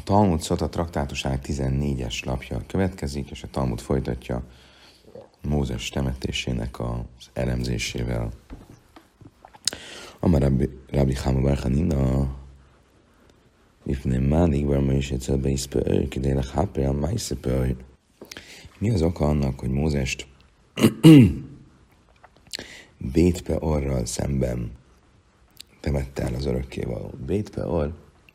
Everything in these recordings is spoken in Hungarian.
Talmud Szota traktátusának 14-es lapja következik, és a Talmud folytatja Mózes temetésének az elemzésével. Amar Rabbi Chama bar Chanina mifnei mánig bar Moshe etzel beispeör kidei lechaper ma'aser. Mi az oka annak, hogy Mózest Bét Peorral szemben temette el az örökkévaló? Bét Peor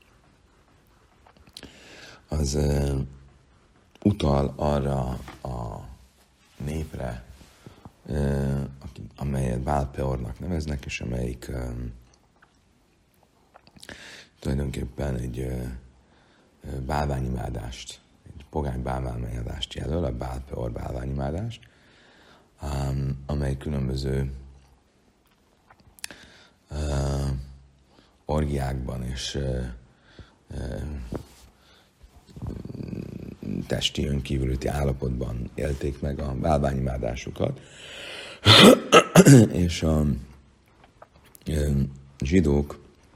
az utal arra a népre, amelyet Bál Peornak neveznek, és amelyik tulajdonképpen egy bálványimádást, egy pogány bálványimádást jelöl, a Bál Peor bálványimádást, amely különböző orgiákban és testi önkívülötti állapotban élték meg a bálványimádásukat, és a zsidók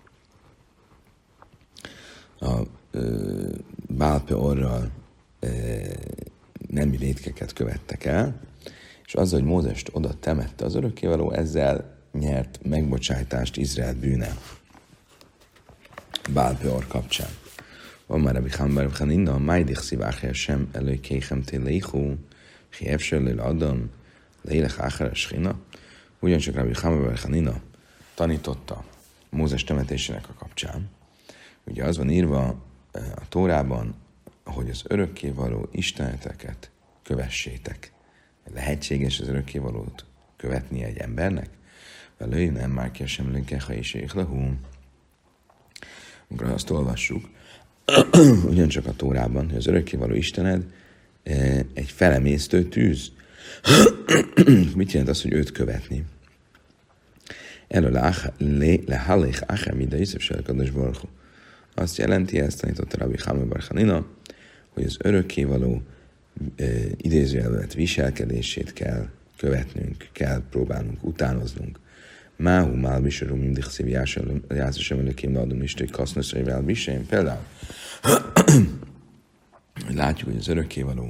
a Bál Peorral nemi vétkeket követtek el, és azzal, hogy Mózest oda temette az örökkévaló, ezzel nyert megbocsájtást Izrael bűne Bál Peor kapcsán. Van már Rabbi Chama bar Chanina, májdich szivάχja sem előkéhem téleichu, hi efser lőle adam, leilech ácher a schina. Ugyancsak Rabbi Chama bar Chanina tanította Mózes temetésének a kapcsán. Ugye az van írva a Tórában, hogy az örökkévaló isteneteket kövessétek. Lehetséges az örökkévalót követni egy embernek? Velői nem már ki sem lőkeha és éhlehú. Amikor azt olvassuk, ugyancsak a Tórában, hogy az örökkévaló Istened egy felemésztő tűz. Mit jelent az, hogy őt követni? Erről lehallék áher mida iszepsel kadosh baruch hu. Azt jelenti, ezt tanította Rabbi Chama bar Chanina, hogy az örökkévaló idézőjelvet viselkedését kell követnünk, kell próbálnunk, utánoznunk. Máhu mál bisarum mindig szív jászosem előkém leadom istői kasznoszaival bisém. Például látjuk, hogy az örökkévaló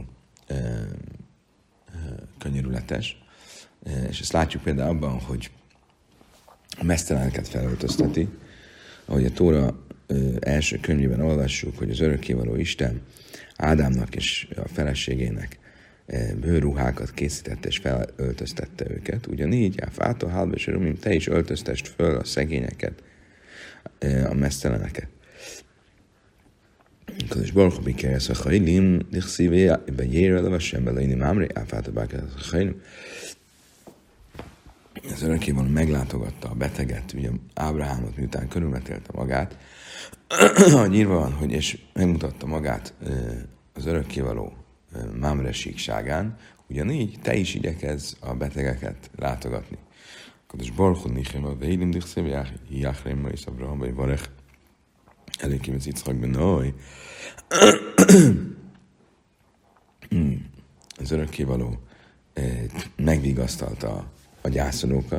könyörületes, és ezt látjuk például abban, hogy a mezteleneket felöltözteti, ahogy a Tóra első könyvében olvassuk, hogy az örökkévaló Isten Ádámnak és a feleségének bőrruhákat készítette és felöltöztette őket. Ugyanígy, Fátó, Hálba és Rumim, te is öltöztest föl a szegényeket, a mezteleneket. Kadosh Baruch Hu bikéresz a chailim, dichszívé, bejére levessem beleini mámri, Fátó bákeret a chailim. Az örökkévaló meglátogatta a beteget, ugye Ábrahámot, miután körülmetélte magát, ahogy írva van, hogy és megmutatta magát az örökkévaló Mámre síkságán, ugyanígy te is igyekezz a betegeket látogatni. Kadosh Baruch Hu nichem a veilim dichszév jáhrém ma is Abraham vagy Varech előkém az Yitzchak benoj. Az örökkévaló megvigasztalta a gyászolókat.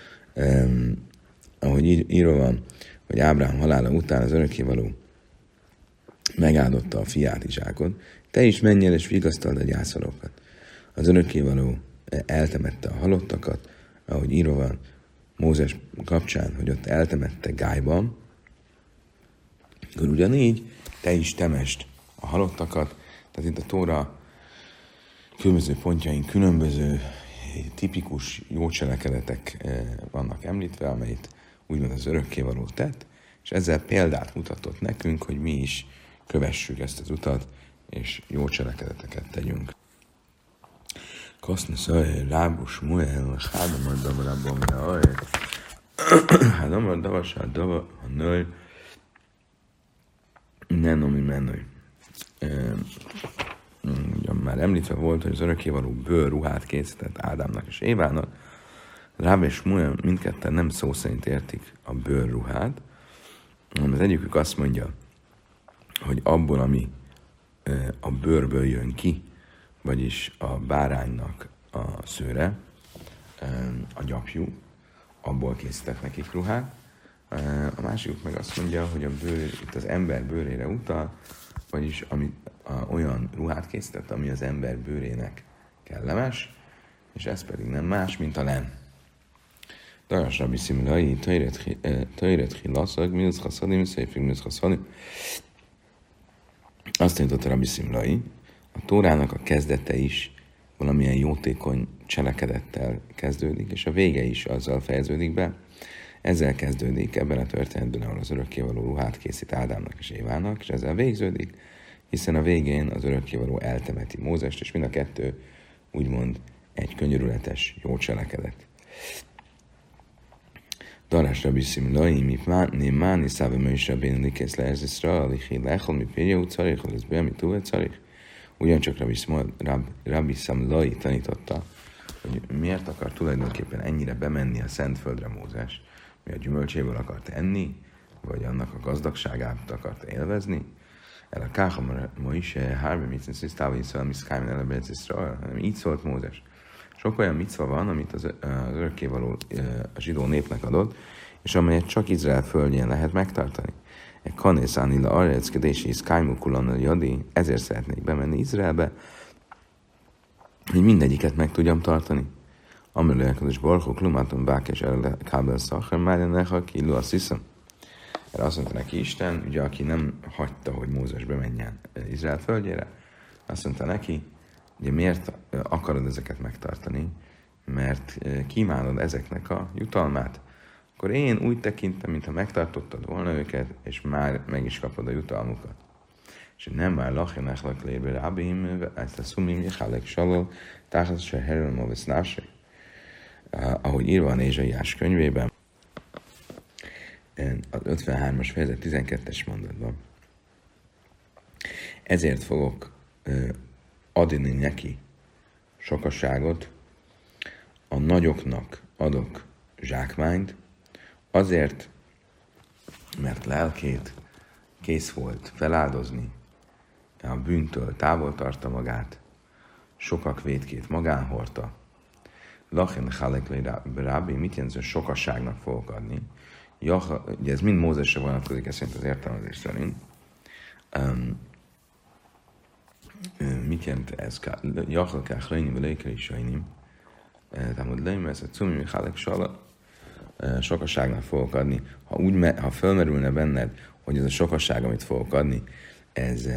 Ahogy írva van, hogy Ábrahám halála után az örökkévaló megáldotta a fiát Izsákot, te is menj el és vigasztald a gyászolókat. Az örökkévaló eltemette a halottakat, ahogy írva van Mózes kapcsán, hogy ott eltemette Gályban, akkor ugyanígy te is temest a halottakat, tehát itt a Tóra különböző pontjain különböző tipikus jó cselekedetek vannak említve, amelyet úgymond az örökkévaló tett, és ezzel példát mutatott nekünk, hogy mi is kövessük ezt az utat, és jó cselekedeteket tegyünk. Kaszna szaj, Rábus Muel, Hádamar Davarabban, Hádamar Davasár Davar, a nőj, Nenomi Menőj. Ugyan már említve volt, hogy az örökkévaló bőrruhát készített Ádámnak és Évának. Ráb és Muel mindketten nem szó szerint értik a bőrruhát, hanem az egyikük azt mondja, hogy abból, ami a bőrből jön ki, vagyis a báránynak a szőre, a gyapjú, abból készítek nekik ruhát. A másikuk meg azt mondja, hogy a bőr itt az ember bőrére utal, vagyis olyan ruhát készített, ami az ember bőrének kellemes, és ez pedig nem más, mint a len. Daras Rabbi Szimlai, Tajret Hilaszag, Milsz Haszadim, Széfig Milsz Haszadim. Azt tanította Rabbi Szimlai, a Tórának a kezdete is valamilyen jótékony cselekedettel kezdődik, és a vége is azzal fejeződik be. Ezzel kezdődik ebben a történetben, ahol az örökkévaló ruhát készít Ádámnak és Évának, és ezzel végződik, hiszen a végén az örökkévaló eltemeti Mózest, és mind a kettő úgymond egy könyörületes jó cselekedet. Darás Rabbi Szimlai, mi máni száve Moshe Rabbeinu likész le ez Iszrael, liché lechol, mi pérjau carich, lesz be, mi túl carich. Ugyancsak Rabbi Szimlai tanította, hogy miért akar tulajdonképpen ennyire bemenni a Szentföldre Mózes, mi a gyümölcséből akart enni, vagy annak a gazdagságát akart élvezni. El a káha Moshe, hárbe mit szisztávai szól, mi szkájmen elebe ez Iszrael, hanem így szólt Mózes. Sok olyan micva van, amit az örökkévaló a zsidó népnek adott, és amelyet csak Izrael földjén lehet megtartani. Egy kanészáni la arreckedési szkájmukulan a jadi, ezért szeretnék bemenni Izraelbe, hogy mindegyiket meg tudjam tartani. Amelőekadás barkok lumáton bákes el kábel szakher, már neha killu a sziszem. Erre azt mondta neki Isten, ugye aki nem hagyta, hogy Mózes bemenjen Izrael földjére, azt mondta neki, ugye miért akarod ezeket megtartani? Mert kívánod ezeknek a jutalmát. Akkor én úgy tekintem, mintha megtartottad volna őket, és már meg is kapod a jutalmukat. És nem már lachjanáklak lérbe rábim, ezt a szumim, jechálek salol, táhat se herül movesz násek. Ahogy írva a Nézsaiás könyvében, az 53-as fejezet 12-es mondatban. Ezért fogok adni neki sokasságot, a nagyoknak adok zsákmányt, azért, mert lelkét kész volt feláldozni, a bűntől távol tartta magát, sokak vétkét magán hordta. Lachen chalekli rábi, mit jelent, hogy sokasságnak fogok adni? Ugye ez mind Mózesre vonatkozik, ez szerint az értelmezés szerint. Mit jelent ez? Jachal kell hrajni, velőkre is sajnim. Tehát leim, ez a cumi, chalek sala, sokasságnak fogok adni. Ha fölmerülne benned, hogy ez a sokasság, amit fogok adni, ez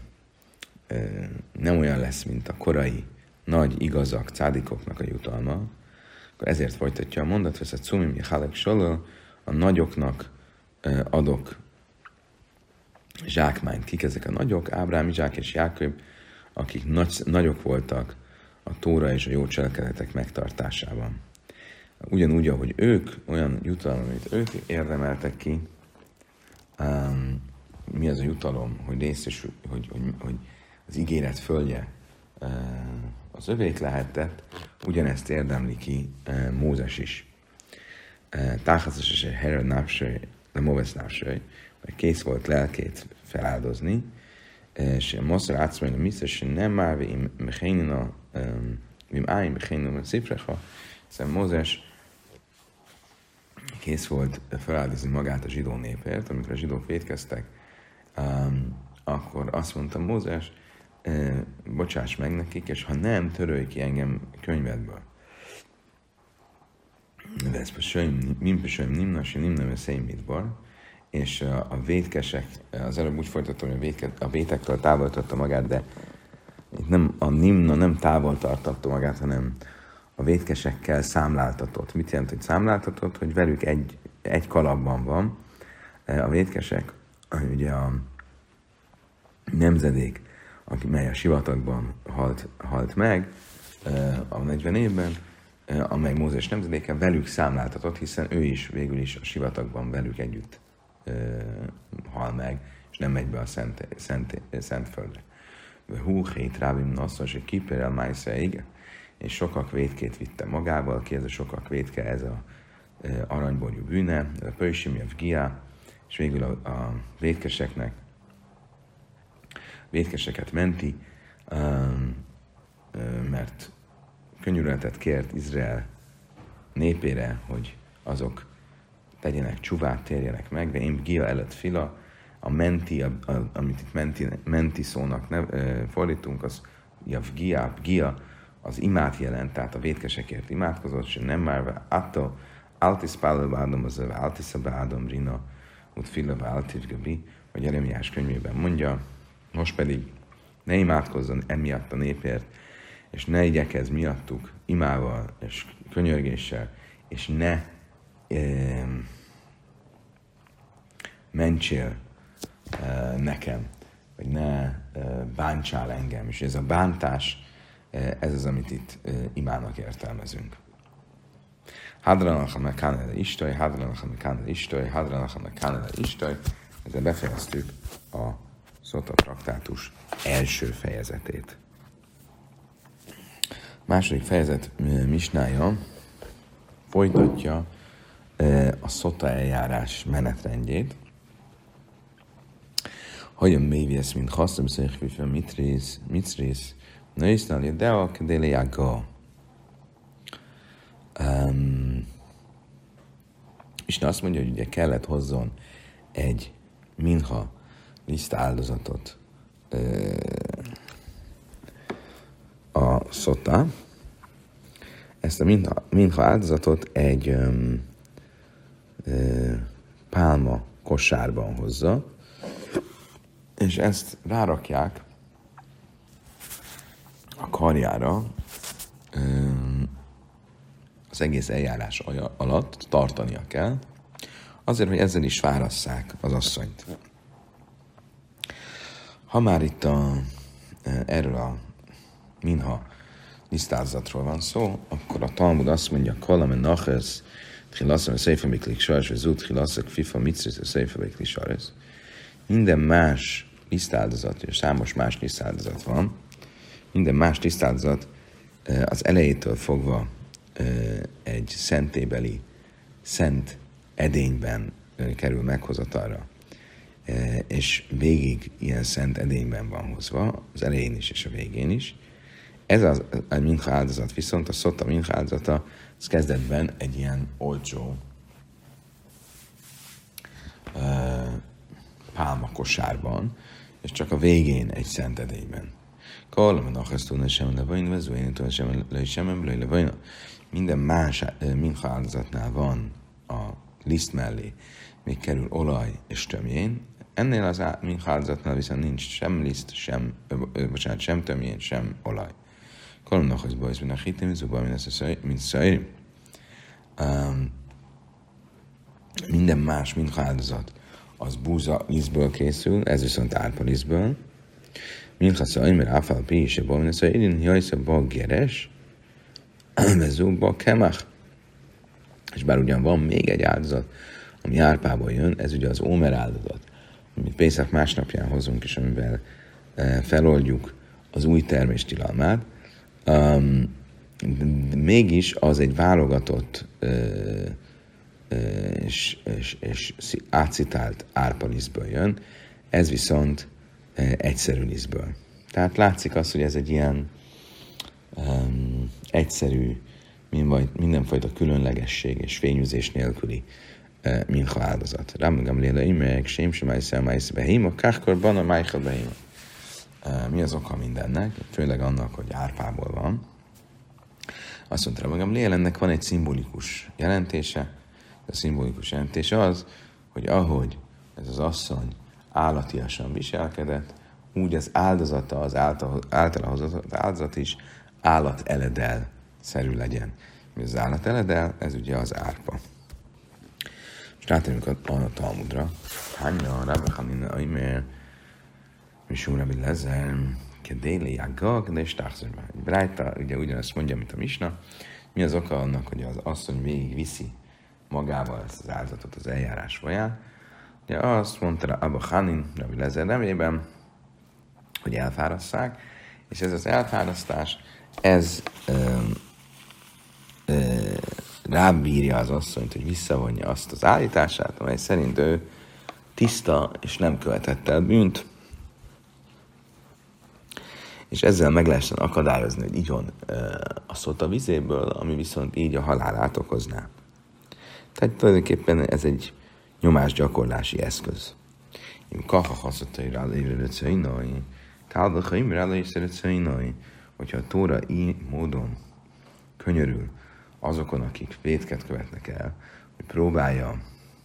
nem olyan lesz, mint a korai nagy igazak, cádikoknak a jutalma, akkor ezért folytatja a mondat, hogy a cumim, chalek sala, a nagyoknak adok zsákmányt. Kik ezek a nagyok? Ábrám, Izsák és Jákob, akik nagyok voltak a Tóra és a jó cselekedetek megtartásában. Ugyanúgy, ahogy ők, olyan jutalom, amit ők érdemeltek ki, mi az a jutalom, hogy hogy az ígéret földje az övék lehetett, ugyanezt érdemli ki Mózes is. Táhaszos és herő nápsöly, de movesz nápsöly, vagy kész volt lelkét feláldozni, és a moszor átszmai a miszes, nem már vim mechénina, vim áim mechénina szifrecha, hiszen Mózes kész volt feláldozni magát a zsidó népért, amikor a zsidók vétkeztek, akkor azt mondta Mózes, bocsáss meg nekik, és ha nem, törölj ki engem könyvedből. De ez pesöjm nimna szémmitbar, és a vétkesek, az előbb úgy folytattam, hogy a vétektől távol tartotta magát, de itt nem a nimna nem távol tartotta magát, hanem a vétkesekkel számláltatott. Mit jelent, hogy számláltatott? Hogy velük egy kalapban van. A vétkesek, ugye a nemzedék, mely a sivatagban halt meg a 40 évben, amely Mózes nemzedéke velük számláltatott, hiszen ő is végül is a sivatagban velük együtt hal meg, és nem megy be a Szentföldre. Hú, hét rábim nasszos, hogy kipérel májszeig, és sokak vétkét vitte magával, ki ez a sokak vétke, ez a aranyborjú bűne, ez a pöjsimjev gia, és végül a vétkeseket menti, mert könyörületet kért Izrael népére, hogy azok tegyenek csuvát, térjenek meg, de én gia előtt fila, a menti, amit itt menti szónak fordítunk, az gia, az imát jelent, tehát a vétkesekért imádkozott, és nem már atto, altis pálőbádom, az altiszabádom, rina, ut fillave altirgabi, vagy Jeremiás könyvében mondja, most pedig ne imádkozzon emiatt a népért, és ne igyekezz miattuk imával és könyörgéssel, és ne mentsél nekem, vagy ne bántsál engem. És ez a bántás, ez az, amit itt imának értelmezünk. Hadranach mekánele istaj, hadranach mekánele istaj, hadranach mekánele istaj. Ezzel befejeztük a Szota traktátus első fejezetét. Második fejezet misnája folytatja a Szota eljárás menetrendjét. Hogyan méviesz, mint hasztam székhvife mitrész, nősznál, de a kedélejága. Isten azt mondja, hogy ugye kellett hozzon egy minha liszt áldozatot a Szota. Ezt a minha áldozatot egy pálma kosárban hozza, és ezt rárakják a karjára az egész eljárás alatt, tartania kell, azért, hogy ezzel is válasszák az asszonyt. Ha már itt erről a minha lisztázatról van szó, akkor a Talmud azt mondja, Kalamen Naches, Tchilaszem a Szeifa Miklik Sares, vagy Zut Tchilaszek Fifa Mitzris a Szeifa Miklik Sares. Minden más lisztáldozat, és számos más lisztáldozat van, minden más lisztáldozat az elejétől fogva egy szentélybeli, szent edényben kerül meghozatalra, és végig ilyen szent edényben van hozva, az elején is és a végén is. Ez a mincha áldozat viszont, a Szota mincha áldozata, az kezdetben egy ilyen olcsó pálmakosárban, és csak a végén egy szent edényben. Minden más mincha áldozatnál van a liszt mellé, még kerül olaj és tömjén. Ennél az mincha áldozatnál viszont nincs sem liszt, sem tömjén, sem olaj. Kolomnak az bajsz, mint a hitem, mint szajri. Minden más mincha áldozat az búza lisztből készül, ez viszont árpa lisztből. Mincha szajri, mert áfál píse, mint a szajri, jajsza baggeres, vezúkba kemach. És bár ugyan van még egy áldozat, ami árpából jön, ez ugye az ómer áldozat, amit Pészak másnapján hozunk, és amivel feloldjuk az új termés tilalmát, mégis az egy válogatott és átszitált árpalisztből jön, ez viszont egyszerű lisztből. Tehát látszik az, hogy ez egy ilyen egyszerű, mindenfajta különlegesség és fényűzés nélküli mincha áldozat. Rámagam léla imrek, sém sem ájszál májsz behíma, káhkorban a májha behíma. Mi az oka mindennek? Főleg annak, hogy árpából van. Azt mondta Rámagam léla, ennek van egy szimbolikus jelentése. A szimbolikus jelentése az, hogy ahogy ez az asszony állatiasan viselkedett, úgy az áldozata, az általa hozott áldozat is állateledel-szerű legyen. Mi az állateledel? Ez ugye az árpa. Most rátérünk a Talmudra. Hányra, Rabbi Hanina Aimer, Misum Rabbi Lezer, Kedéli Jágag, de is táxorban. Brájta ugye ugyanazt mondja, mint a Misna. Mi az oka annak, hogy az asszony végig viszi magával ezt az áldozatot az eljárás folyán? Ugye azt mondta Abba Hanin, Rabbi Lezer nevében, hogy elfáraszták, és ez az elfárasztás, ez rábírja az asszonyt, hogy visszavonja azt az állítását, amely szerint ő tiszta és nem követett el bűnt, és ezzel meg lehessen akadályozni, hogy igyon a Szota vizéből, ami viszont így a halálát okozná. Tehát tulajdonképpen ez egy nyomásgyakorlási eszköz. Kaha haszatai rá lévő cénai, táldachaim rá lévő cénai, hogyha a Tóra így módon könyörül azokon, akik vétket követnek el, hogy próbálja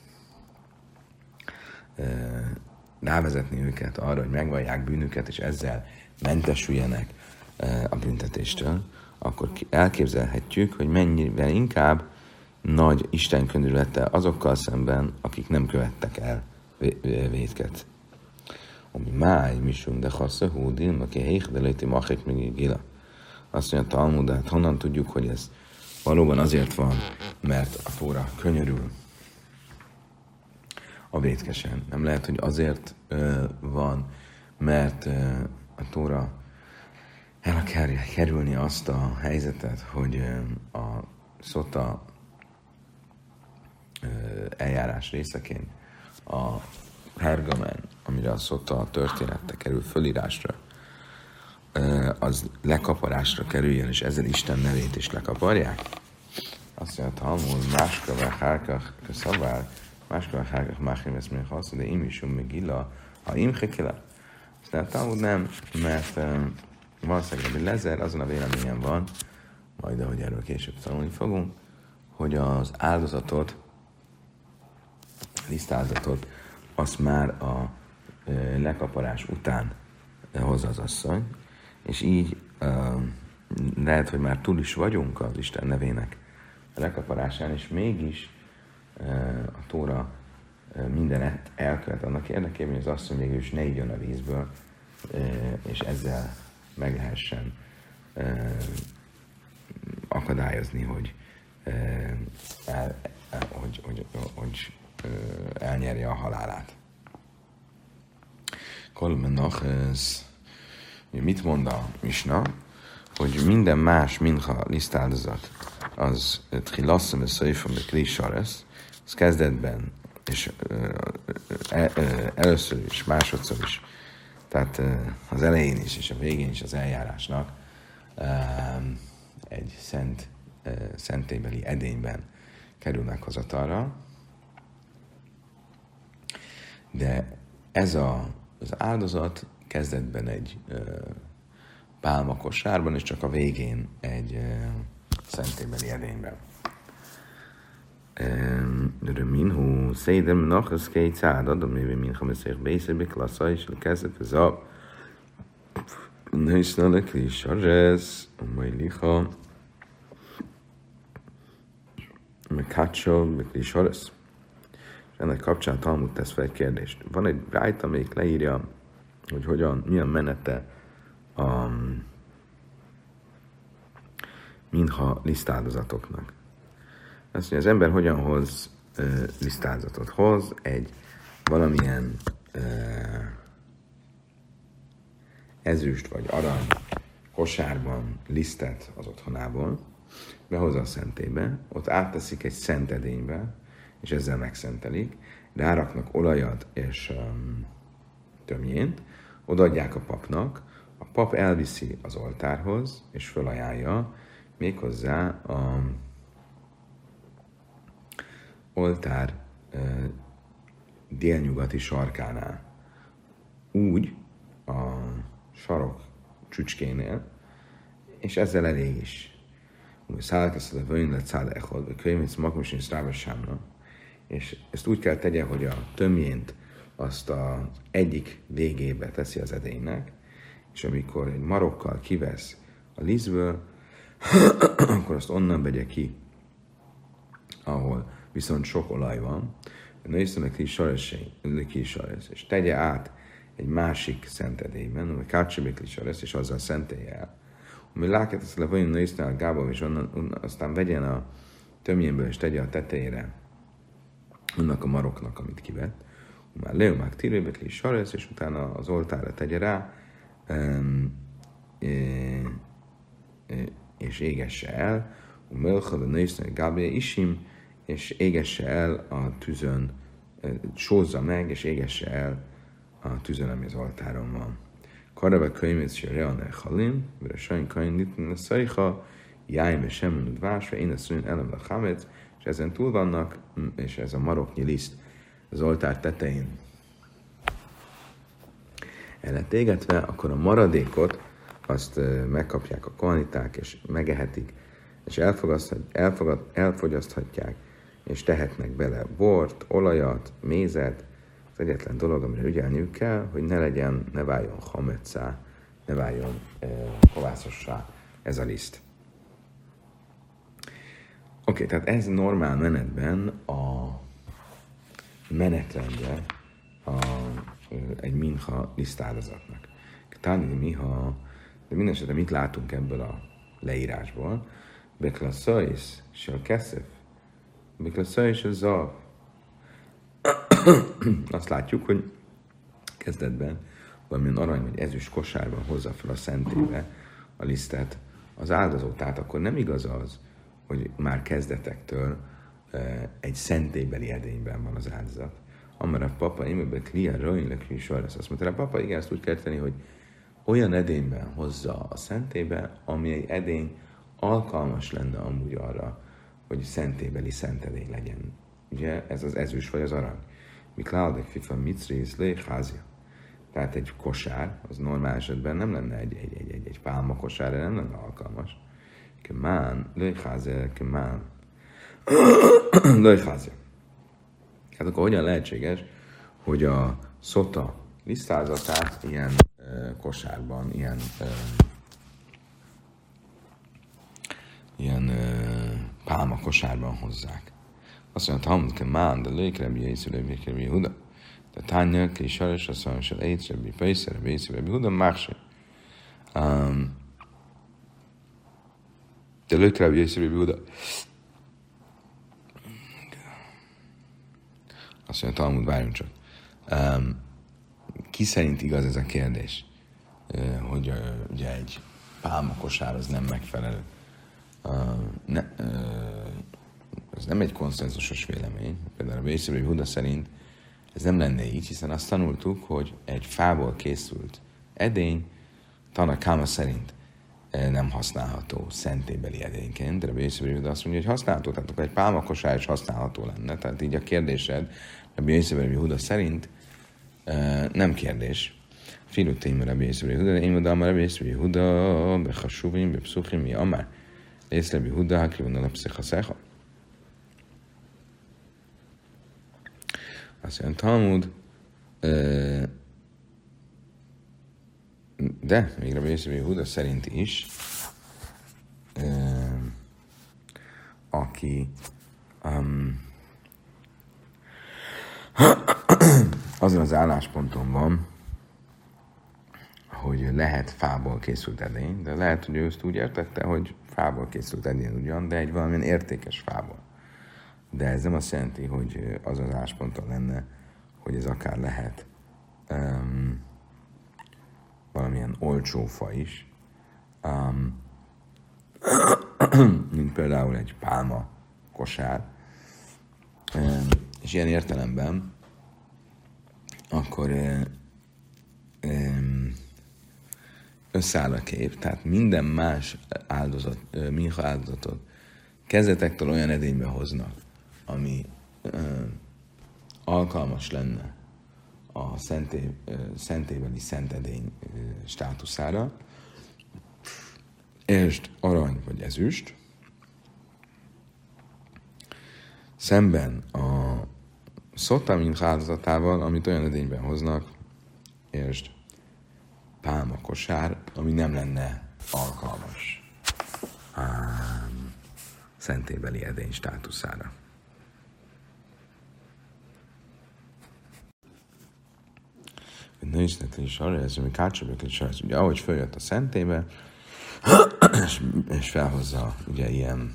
rávezetni őket arra, hogy megvallják bűnüket, és ezzel mentesüljenek a büntetéstől, akkor elképzelhetjük, hogy mennyivel inkább nagy Isten könyörülete azokkal szemben, akik nem követtek el vétket. Ami máj, misum, de hassza hódil, aki héj, de lejti machek még gila. Azt mondja a Talmud, de hát honnan tudjuk, hogy ez valóban azért van, mert a Tóra könyörül a vétkesen. Nem lehet, hogy azért van, mert a Tóra el akarja kerülni azt a helyzetet, hogy a szota eljárás részeként a pergamen, amire a szota története kerül fölírásra, az lekaparásra kerüljön, és ezzel Isten nevét is lekaparják. Azt mondja, Talmud, máskava hárkach szavár, máskava hárkach máchim ezt még hasz, de imisum még illa, ha imhekele. Azt mondja, Talmud nem, mert valószínűleg Rabbi Lezer azon a véleményen van, majd ahogy erről később tanulni fogunk, hogy az áldozatot, lisztáldozatot, azt már a lekaparás után hozza az asszony, és így lehet, hogy már túl is vagyunk az Isten nevének a lekaparásán, és mégis a Tóra mindenet elkövet annak érdekében, hogy az asszony végül is ne igyon a vízből, és ezzel meg lehessen akadályozni, hogy elnyerje a halálát. Kolmenach, ez mit mond a Misna? Hogy minden más minha lisztáldozat az tchilasszem és szöjföm, de klisaresz, az kezdetben, és először is, másodszor is, tehát az elején is, és a végén is az eljárásnak egy szentélybeli edényben kerül meghozatalra, de ez az áldozat kezdetben egy pálmakosárban, és csak a végén egy szentélybeli edényben. Minhu szédem nachas kétszád adom, mivel minha meszék bészébe klassza, és lekezdett ez a nősznalek is a rez, a majliha, meghátsol, is a rez. És ennek kapcsán Talmud tesz fel egy kérdést. Van egy brájta, amelyik leírja, hogy milyen menete a minha lisztáldozatoknak. Azt mondja, az ember hogyan hoz lisztáldozatot? Hoz egy valamilyen ezüst vagy arany kosárban lisztet az otthonából, behozza a szentélybe, ott átteszik egy szent edénybe, és ezzel megszentelik, ráraknak olajat és tömjént, odaadják a papnak, a pap elviszi az oltárhoz, és felajánlja méghozzá a oltár délnyugati sarkánál. Úgy a sarok csücskénél, és ezzel elég is. Szállkeszed a vöjn lett száll echod, a könyvész magas és rávesámra. És ezt úgy kell tegye, hogy a tömjént azt az egyik végébe teszi az edénynek, és amikor egy marokkal kivesz a lisztből, akkor azt onnan vegye ki, ahol viszont sok olaj van, és tegye át egy másik szentedélyben, ami kácsibékli saresz, és azzal szentélje el. Ami láket ezt levajon nősznál gába, és onnan aztán vegyen a tömjénből, és tegye a tetejére annak a maroknak, amit kivett. Már leomák tirébekli saresz, és utána az oltára tegye rá, és égesse el. Melchel a nősznál gábja isim, és égesse el a tűzön, sózza meg, és égesse el a tűzön, ami az oltáron van. Karabek könyvét se reanel halim, vire sajn kain nitn a szajha, jájme semmenud vásra, én a szűn elem a hamec, és ezen túl vannak, és ez a maroknyi liszt az oltár tetején el lett égetve, akkor a maradékot azt megkapják a kohaniták, és megehetik, és elfogyaszthatják, és tehetnek bele bort, olajat, mézet. Az egyetlen dolog, amire ügyelniük kell, hogy ne váljon hametszá, ne váljon kovászossá ez a liszt. Oké, tehát ez normál menetben a menetrendje egy minha lisztáldozatnak. Táni miha, de minden esetre mit látunk ebből a leírásból? Beklaszajsz, se a keszef, beklaszajsz a zav. Azt látjuk, hogy kezdetben valamilyen arany vagy ezüst kosárban hozza fel a szentébe a lisztet az áldozó. Tehát akkor nem igaz az, hogy már kezdetektől egy szentélybeli edényben van az áldozat. Amara papa imebe klia rajnlek is lesz. Azt mondta, a papa igen, ezt úgy kell tenni, hogy olyan edényben hozza a szentébe, ami egy edény alkalmas lenne amúgy arra, hogy szentélybeli szentedény legyen. Ugye ez az ezüst vagy az arany. Mikládek fifa micrész léházja. Tehát egy kosár, az normál esetben nem lenne egy pálma kosár, nem lenne alkalmas. Kemán, léházja, kemán. Léházja. Hát akkor hogyan lehetséges, hogy a szota lisztázatát ilyen kosárban, ilyen pálma kosárban hozzák? Azt mondja, Talmud kemán, de lékrebi Jézus Huda. De tányok és saras a szanysal éjszrebi fejszere, Jézus Huda másik. De lékrebi Jézus Huda. Azt mondja, Talmud, várjunk csak. Ki szerint igaz ez a kérdés, hogy ugye egy pálmakosár az nem megfelelő? Ez nem egy konszenzusos vélemény. Például a Jézus Huda szerint ez nem lenne így, hiszen azt tanultuk, hogy egy fából készült edény Tanakáma szerint nem használható szentélybeli edényként, de a Jézus Huda azt mondja, hogy használható, tehát akkor egy pálmakosár is használható lenne. Tehát így a kérdésed a Jézus Huda szerint nem kérdés. Filutéim a Jézus Huda, én mondom, a Jézus Huda, behasuvim, bepszuchim, mi amár. Jézus Huda, hakivonal a pszichaszecha. Azt mondja, Talmud, de még a Jézus Huda szerint is, aki azon az állásponton van, hogy lehet fából készült edény, de lehet, hogy ő ezt úgy értette, hogy fából készült edény ugyan, de egy valamilyen értékes fából. De ez nem azt jelenti, hogy az az állásponton lenne, hogy ez akár lehet valamilyen olcsó fa is, mint például egy pálma kosár. És ilyen értelemben akkor összeáll a kép, tehát minden más áldozat, minha áldozatot kezdetektől olyan edénybe hoznak, ami alkalmas lenne a szentélybeli szentedény státuszára, est, arany vagy ezüst, szemben a szota minha áldozatával, amit olyan edényben hoznak, és pálma kosár, ami nem lenne alkalmas szentélybeli edény státuszára. Nőszletli is arra, ez ami kácsabökli sajsz. Ugye ahogy följött a szentébe, és felhozza ugye ilyen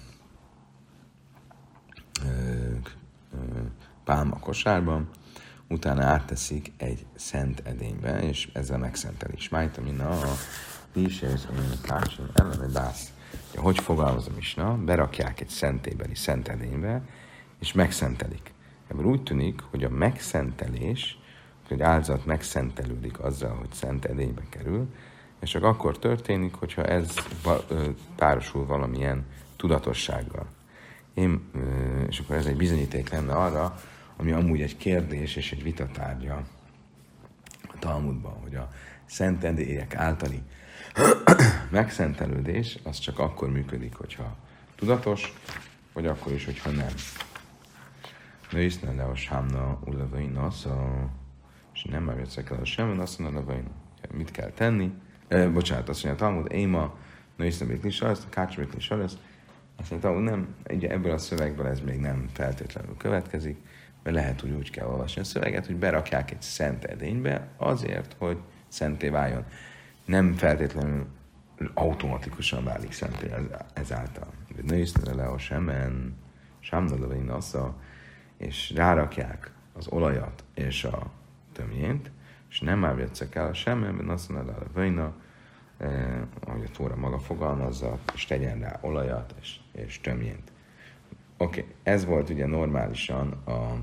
pálma kosárban, utána átteszik egy szent edénybe, és ezzel megszentelik. Májta minna a tísérsz, ami kácsin ellene dász. Hogy fogalmaz a misna? Berakják egy szentélybeli szent edénybe, és megszentelik. Ebből úgy tűnik, hogy a megszentelés, hogy áldozat megszentelődik azzal, hogy szent edénybe kerül, és csak akkor történik, hogyha ez párosul valamilyen tudatossággal. És akkor ez egy bizonyíték lenne arra, ami amúgy egy kérdés és egy vitatárgya Talmudban, hogy a szentendélyek általi megszentelődés, az csak akkor működik, hogyha tudatos, vagy akkor is, hogyha nem. Nőiszne le a sámna ulavaina, és nem már jötszek el a semmen, azt mondja, ulavaina. Mit kell tenni? Bocsánat, azt mondja, Talmud, éma, nőiszne békli saresz, kács békli saresz. Azt mondja, Talmud, nem, ugye ebből a szövegből ez még nem feltétlenül következik, mert lehet, hogy úgy kell olvasni a szöveget, hogy berakják egy szent edénybe azért, hogy szenté váljon. Nem feltétlenül automatikusan válik szenté ezáltal. Nőiszne le a semmen, sámnadavain assza, és rárakják az olajat és a tömjént, és nem már jötszek el a semmenben, azt mondja, a vajna, ahogy a Tóra maga fogalmazza, és tegyen rá olajat és tömjént. Oké, ez volt ugye normálisan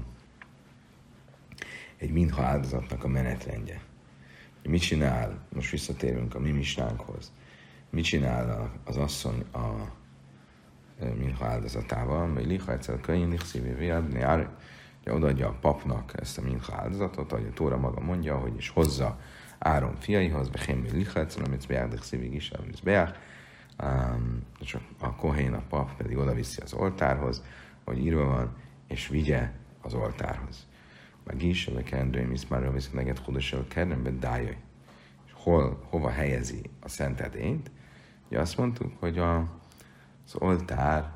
egy minha áldozatnak a menetrendje. Mit csinál, most visszatérünk a mi misnánkhoz, mit csinál az asszony a minha áldozatával, hogy liha egyszer a könyv, odaadja a papnak ezt a minha áldozatot, ahogy a Tóra maga mondja, hogy is hozza Áron fiaihoz, bechémű liha egyszer, amit beáldok szívig is, amit beáll, és a kohén, a pap pedig oda viszi az oltárhoz, hogy írva van, és vigye az oltárhoz. Meg is, a kendőim iszmárra viszont neget hudosel kernembe dájaj. És hova helyezi a szent edényt? Ugye azt mondtuk, hogy az oltár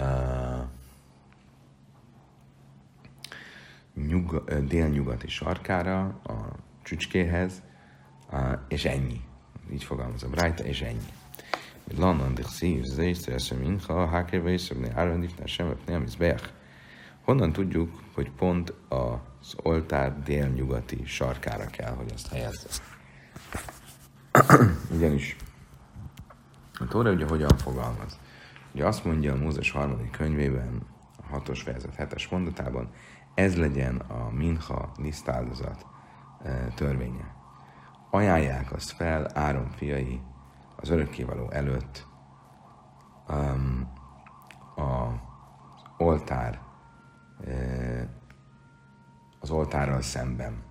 délnyugati sarkára, a csücskéhez, és ennyi. Így fogalmazom, rajta, és ennyi. Lannan dich szív, zésztőeszem minha, hákérbe is szögni, árvendifnál semmet nem is beach. Honnan tudjuk, hogy pont az oltár délnyugati sarkára kell, hogy azt helyezze? Ugyanis a Tóra ugye hogyan fogalmaz? Ugye azt mondja a Mózes 3. könyvében, a 6. fejezet 7. mondatában, ez legyen a minha lisztáldozat törvénye. Ajánlják azt fel Áron fiai az örökkévaló előtt az oltárral szemben.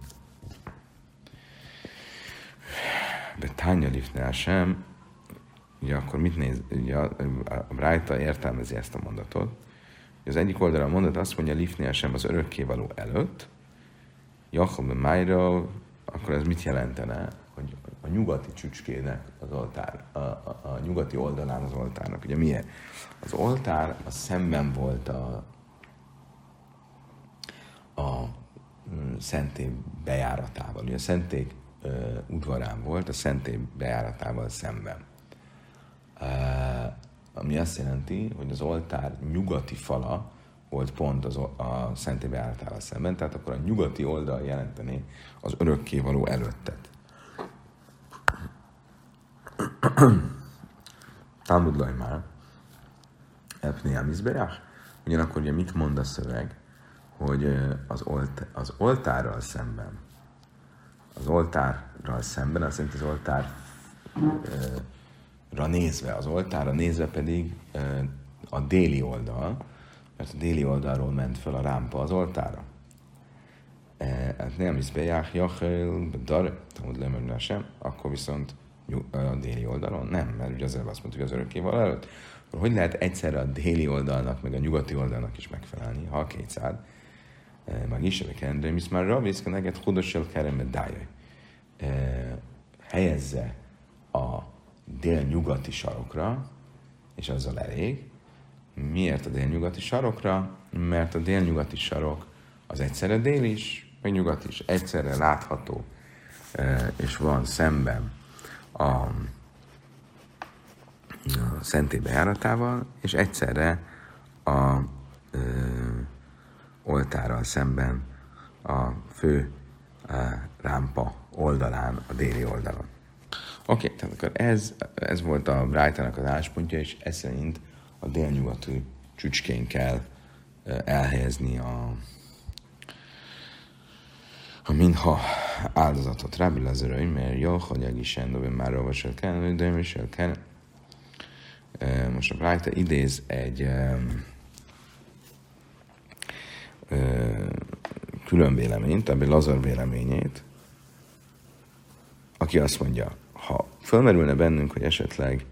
De Tánya lifnál sem, ugye akkor mit néz, ugye a Brájta értelmezi ezt a mondatot. Az egyik oldalon a mondat azt mondja, lifnél sem az örökkévaló előtt, Jakob Májra, akkor ez mit jelentene? Hogy a nyugati csücskének az oltár, a nyugati oldalán az oltárnak. Ugye milyen? Az oltár az szemben volt a szentély bejáratával. Ugye a szentély udvarán volt, a szentély bejáratával szemben. Ami azt jelenti, hogy az oltár nyugati fala volt pont a szentély bejáratával szemben, tehát akkor a nyugati oldal jelenteni az örökkévaló előttet. Talmud laj már, Epnéa Mizbeach, ugyanakkor ugye mit mond a szöveg, hogy az oltárral szemben, azt jelenti az oltárra nézve, az oltárra nézve pedig a déli oldal, mert a déli oldalról ment fel a rámpa az oltárra. Nem is bejár, jachel, dar, Talmud lemörne sem, akkor viszont a déli oldalon nem, mert ugye azért azt mondtuk az örökkévaló előtt. Akkor hogy lehet egyszerre a déli oldalnak, meg a nyugati oldalnak is megfelelni, ha a két szád? Meg is a kendőim, hisz már ravészka neget hudossal keremet dájaj. Helyezze a délnyugati sarokra, és azzal elég. Miért a délnyugati sarokra? Mert a délnyugati sarok az egyszerre dél is, meg nyugat is. Egyszerre látható, és van szemben a szentély bejáratával, és egyszerre a oltárral szemben a fő rámpa oldalán, a déli oldalon. Oké, tehát akkor ez volt a Brájtának az álláspontja, és ez szerint a délnyugati csücskén kell elhelyezni a minha áldozatot. Rabbi Lazar, mert jó, hogy egészen már olvasol kell, de is kell. Most a Brájta idéz egy külön véleményt, Rabbi Lazar véleményét, aki azt mondja, ha fölmerülne bennünk, hogy esetleg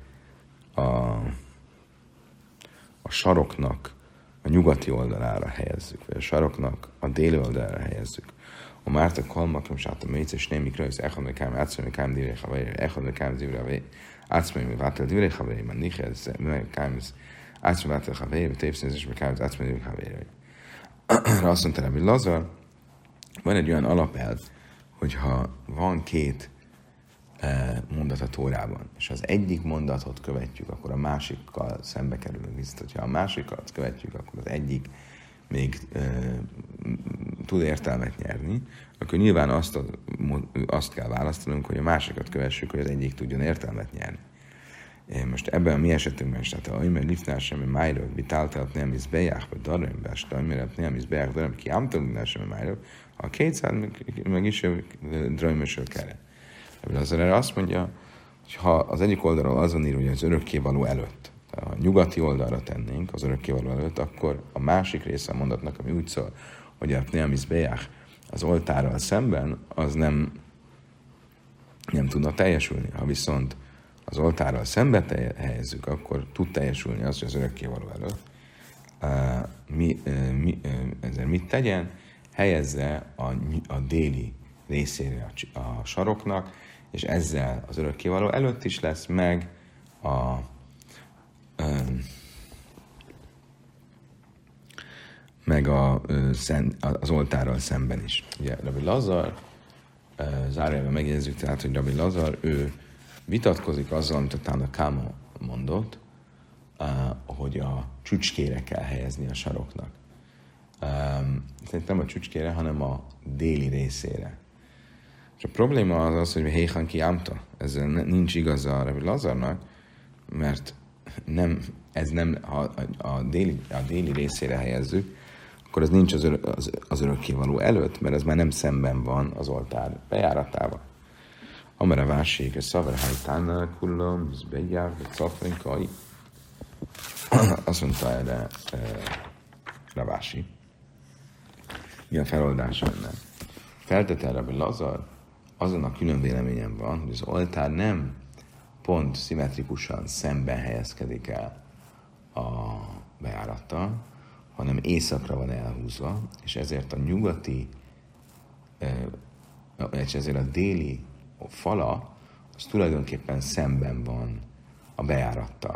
a saroknak a nyugati oldalára helyezzük, vagy a saroknak a déli oldalára helyezzük, a Márta Kalmakom sátom mécés némikra, hogy echad meg kám, átszom meg kám divrei haveri, echad meg kám divrei, átszom meg vátel divrei haveri, man niches, meg kám, átszom vátel haveri, tépszínzés meg kám, átszom meg haveri. Azt mondta Rabbi Lazar, van egy olyan alapelv, hogyha van két mondat a Tórában, és az egyik mondatot követjük, akkor a másikkal szembe kerülünk. Viszont, hogyha a másikat követjük, akkor az egyik még tud értelmet nyerni, akkor nyilván azt kell választanunk, hogy a másikat kövessük, hogy az egyik tudjon értelmet nyerni. Most ebben a mi esetünkben is, tehát ha olyan lifnál sem, hogy májról, vitáltalt nem is bejár, vagy darren besta, mert nem is bejár, darren ki ámtól sem, hogy májról, a 200 meg is dröjmösöl kere. Ebből az erre azt mondja, hogy ha az egyik oldalról azon ír, hogy az örökkévaló előtt, ha a nyugati oldalra tennénk az örökkévaló előtt, akkor a másik része a mondatnak, ami úgy szól, hogy a Pneamis Bejach az oltárral szemben, az nem tudna teljesülni. Ha viszont az oltárral szembe helyezzük, akkor tud teljesülni az, hogy az örökkévaló előtt. Ezzel mit tegyen? Helyezze a déli részére a saroknak, és ezzel az örökkévaló előtt is lesz, meg az oltárral szemben is. Ugye Rabbi Lazar, zárójelben megjegyezzük tehát, hogy Rabbi Lazar, ő vitatkozik azzal, amit a Tána Káma mondott, hogy a csücskére kell helyezni a saroknak. Nem a csücskére, hanem a déli részére. És a probléma az, hogy Héhan kiámta. Ezzel nincs igaza a Rabbi Lazarnak, mert ha a déli részére helyezzük, akkor az nincs az örökkévaló előtt, mert ez már nem szemben van az oltár bejáratával. Amara vásik, a szavarhájtánál kullom, ez bejár, vagy szafrinkai. Azt mondta erre Ravási. Mi a feloldása ennek? Feltette Rabbi Lazar, azon a külön véleményem van, hogy az oltár nem pont szimmetrikusan szemben helyezkedik el a bejárattal, hanem északra van elhúzva, és ezért a nyugati, és ezért a déli fala, az tulajdonképpen szemben van a bejárattal.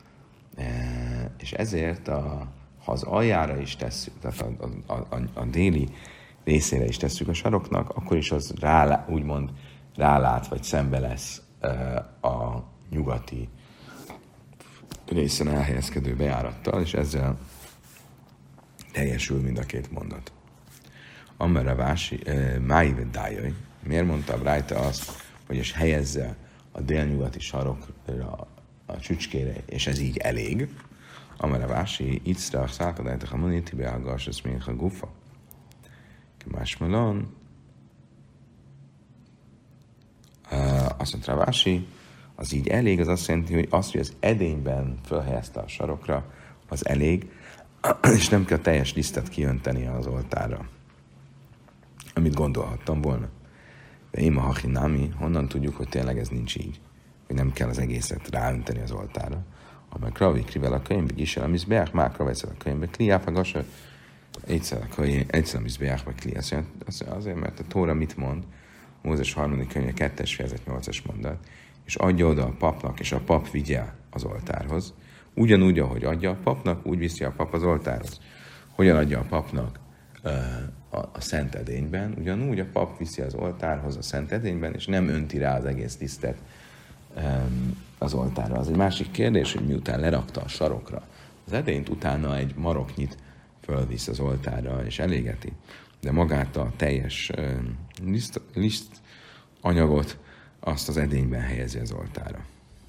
És ezért, ha az aljára is tesszük, tehát a déli részére is tesszük a saroknak, akkor is az úgymond rálát, vagy szembe lesz a nyugati részen elhelyezkedő bejárattal, és ezzel teljesül mind a két mondat. Amara vási, máivedájai, miért mondta Brájta azt, hogy és helyezze a délnyugati sarokra a csücskére, és ez így elég. Amara vási, itzra, szálkadájtak a monitibe, a garsasz, még a gufa. Másmalon, azt mondta Vási, az így elég, az azt jelenti, hogy az, hogy az edényben felhelyezte a sarokra, az elég, és nem kell teljes lisztet kijönteni az oltárra, amit gondolhattam volna. De én a hachinami, honnan tudjuk, hogy tényleg ez nincs így, hogy nem kell az egészet ráönteni az oltárra. Amely kravi krivel a könyvbe gisel, amisz beák, már kravejszel a könyvbe, kliáfagasa, egyszer a mizbeach meg kli. Azért, mert a Tóra mit mond? Mózes 3. könyve 2. fejezet 8-as mondat. És adja oda a papnak, és a pap vigye az oltárhoz. Ugyanúgy, ahogy adja a papnak, úgy viszi a pap az oltárhoz. Hogyan adja a papnak a szent edényben? Ugyanúgy a pap viszi az oltárhoz a szent edényben, és nem önti rá az egész tisztet az oltárra. Az egy másik kérdés, hogy miután lerakta a sarokra az edényt, utána egy maroknyit fölvisz az oltárra, és elégeti. De magát a teljes liszt anyagot azt az edényben helyezi az oltárra.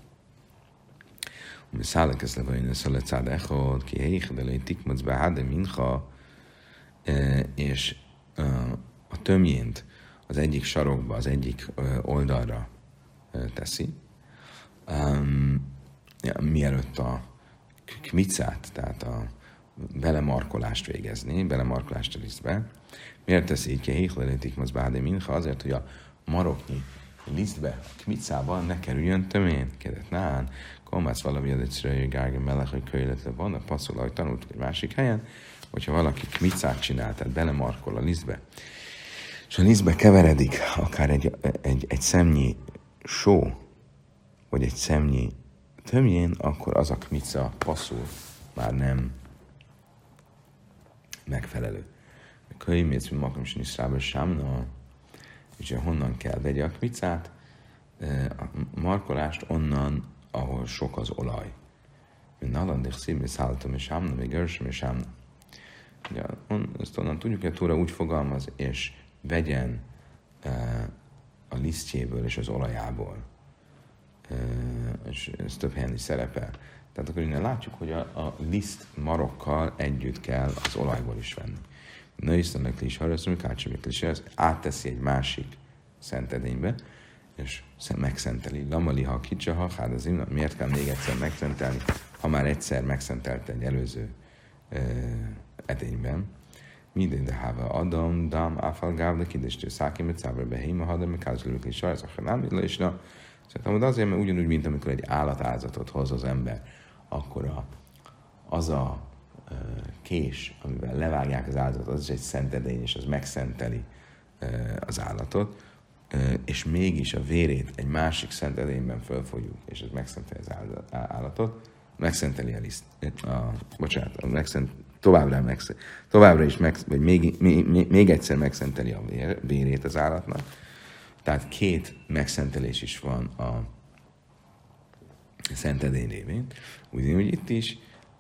Ami szállek ezt levajon, szalacád echod, ki héjhedelői tikmacz behádem minha, és a tömjént az egyik sarokba, az egyik oldalra teszi, mielőtt a kmicát, tehát a belemarkolást végezni, belemarkolást a lisztbe. Miért teszi így ki héjhedelői tikmacz behádem minha? Azért, hogy a maroknyi lisztbe, a kmicában ne kerüljön tömén. Kérdett, nán, kolmász valami az egyszerűen gárga meleg, hogy kölyletre van, a passzol, ahogy tanultuk egy másik helyen, hogyha valaki kmicát csinál, tehát belemarkol a lisztbe, és a lisztbe keveredik akár egy szemnyi só, vagy egy szemnyi tömjén, akkor az a kmica passzul már nem megfelelő. Kölymész, mint makom is niszrába sámna, és honnan kell vegye a kmicát, a markolást onnan, ahol sok az olaj. Mint nalandik szívni szálltam és sámna, még őrsöm és sámna. Ezt onnan tudjuk, hogy a Tóra úgy fogalmaz, és vegyen a lisztjéből és az olajából. És ez több helyen is szerepel. Tehát akkor innen látjuk, hogy a liszt marokkal együtt kell az olajból is venni. Na isztanak is, ha azt mondjuk, átsemiklis, átteszi egy másik szentedénybe, és megszenteli. Lamali, ha kicsaha, hát az imna, miért kell még egyszer megszentelni, ha már egyszer megszentelte egy előző edényben. Minden de háva Adam, Dam, Áfal, Gávle, Kidestő, Szákimet, Szábra, Behéma, Hadam, Mikázlők, és Sajsz, Achanám, Illésna. Szerintem azért, mert ugyanúgy, mint amikor egy állatáldozatot hoz az ember, akkor az a kés, amivel levágják az áldozatot, az is egy szentedény, és az megszenteli az állatot, és mégis a vérét egy másik szentedényben fölfogjuk, és ez megszenteli az állatot, megszenteli a liszt, továbbra is vagy még egyszer megszenteli a vérét az állatnak. Tehát két megszentelés is van a szentedény révén. Ugyanúgy itt is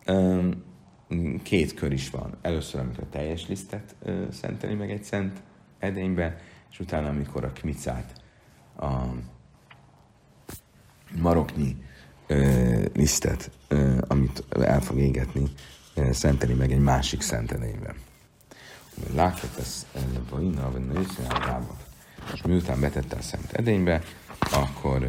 két kör is van. Először, amikor a teljes lisztet szenteli meg egy szent edénybe, és utána, amikor a kmicát, a maroknyi lisztet, amit el fog égetni, szenteli meg egy másik szent edényben. Láthat ez a vagy nőszín áldába. És miután betette a szent edénybe, akkor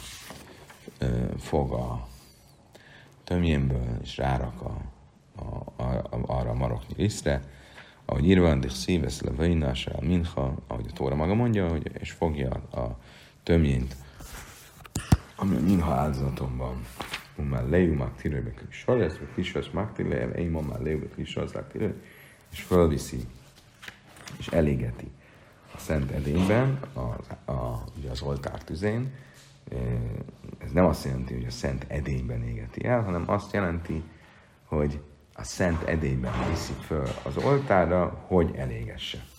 fog a tömjénből és rárak arra a maroknyi lisztre, ahogy írva van, de szívesz le vajna, se a minha, ahogy a Tóra maga mondja, hogy, és fogja a tömjént, ami a minha áldozaton van. Már lejumak tirőbe kisarjász, vagy kisarjász magtilőbe, én ma már lejumak kisarjász és fölviszi, és elégeti a szent edényben, ugye az oltár tüzén. Ez nem azt jelenti, hogy a szent edényben égeti el, hanem azt jelenti, hogy a szent edényben viszi föl az oltárra, hogy elégesse.